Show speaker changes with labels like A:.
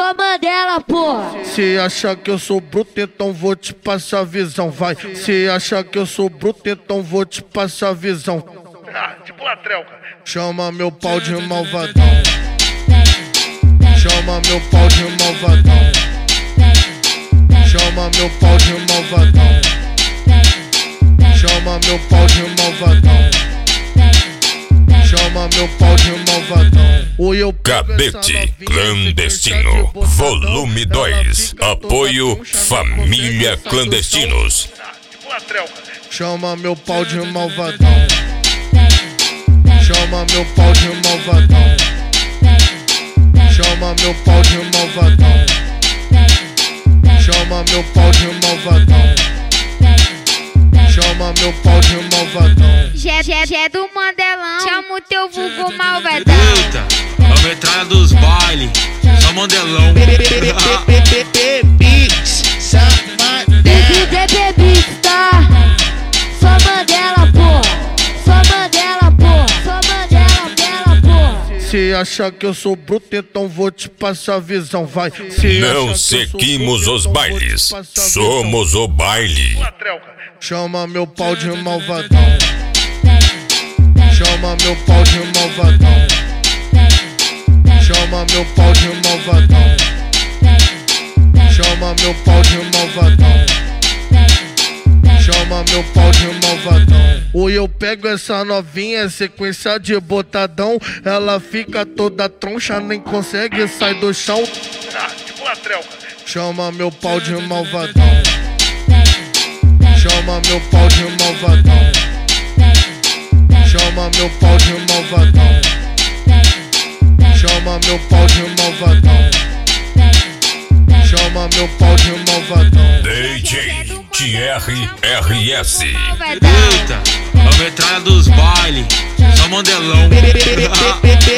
A: só Mandela, porra.
B: Se achar que eu sou bruto, então vou te passar a visão, vai. Se achar que eu sou bruto, então vou te passar a visão.
C: Tipo Latrel, cara.
B: Chama meu pau de malvadão. Chama meu pau de malvadão. Chama meu pau de malvadão. Chama meu pau de malvadão. Chama meu pau de malvadão.
D: Cabete Clandestino, volume 2. Apoio Família Clandestinos.
C: Tipo Latrel, cara.
B: Chama meu pau de malvadão. Chama meu pau de malvadão. Chama meu pau de malvadão. Chama meu pau de malvadão. Chama meu pau de malvadão.
A: Gé do Mandelão, chama o teu vulgo malvadão.
E: Eita, a metralha dos bailes, só Mandelão.
A: Beats, tá? Só Mandela, porra. Só Mandela, porra. Só Mandela, porra.
B: Se achar que eu sou bruto, então vou te passar a visão, vai. Se
D: Não
B: achar que eu sou
D: seguimos
B: bruto,
D: os
B: então vou te
D: bailes,
B: passar a visão.
D: somos o baile.
C: Latrel, cara.
B: Chama meu pau de malvadão. Chama meu pau de malvadão. Chama meu pau de malvadão. Chama meu pau de malvadão. Chama meu pau de malvadão. Ou eu pego essa novinha, sequência de botadão. Ela fica toda troncha, nem consegue sair do chão.
C: Tipo Latrel, cara.
B: Chama meu pau de malvadão. Chama meu pau de malvadão. Chama meu pau de malvadão. Chama meu pau de malvadão. Chama meu pau de malvadão.
D: DJ Thierry RS.
E: Eita, a metralha dos bailes, só Mandelão.